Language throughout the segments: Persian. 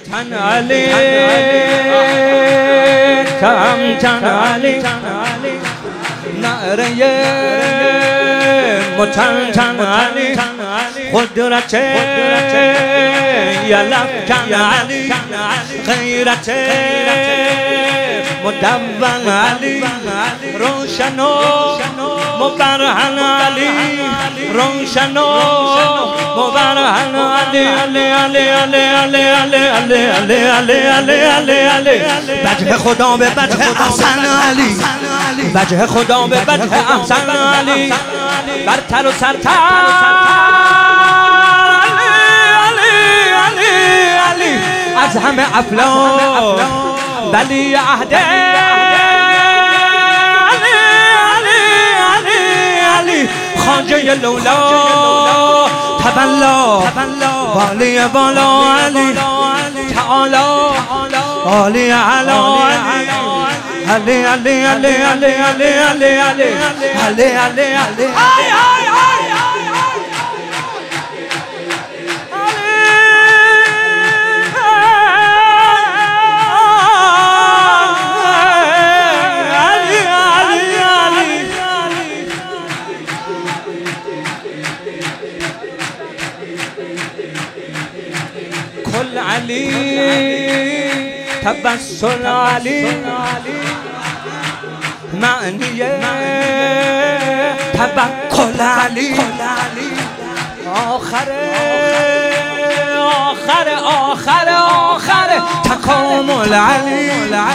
تن علی تن علی نعره متن علی قدرت یلف کن علی غیرت مدون علی روشن و مبرهن علی روشن و مبرهن علی علی علی علی علی علی علی علی علی علی علی وجه خدا به وجه احسن علی وجه خدا به وجه احسن علی برتر و سرتر علی علی علی از همه افلاک ولی عهد خواجه لولا تبلا والی بالا علی تعالی عالی علا علی علی علی علی علی علی علی علی علی علی کل علی تبسل علی معنی تبکل علی آخر آخر آخر آخر تکامل علی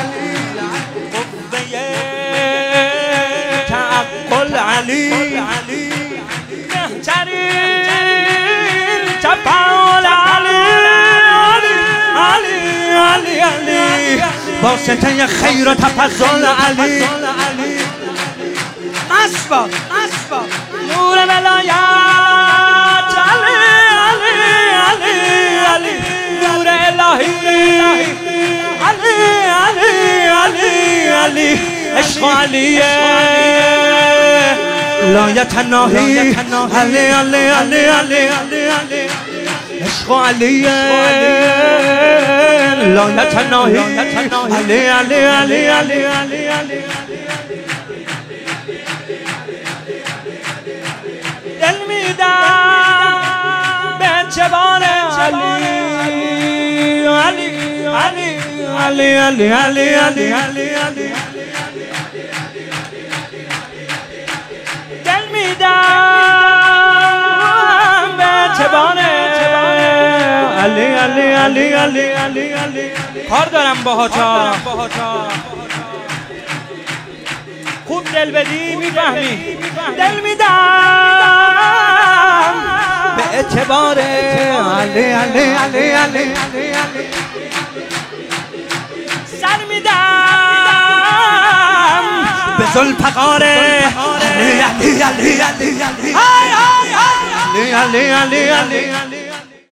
قوه تعقل علی بهترین تفاعل علی علی واسطه خیر و تفضل علی اسباب نور ولایت علی علی علی نور الهی علی علی علی علی عشق علی لا یتناهی علی علی علی علی علی عشق علی لا یتناهی علی علی علی علی علی دل میدم به اعتبار علی علی علی علی علی علی علی دل میدم به اعتبار علی علی علی علی علی علی کار دارم باهاتا خوب دل بدی میفهمی دل میدم به اعتبار علی علی علی علی سر میدم به ذوالفقار علی علی علی علی علی علی علی علی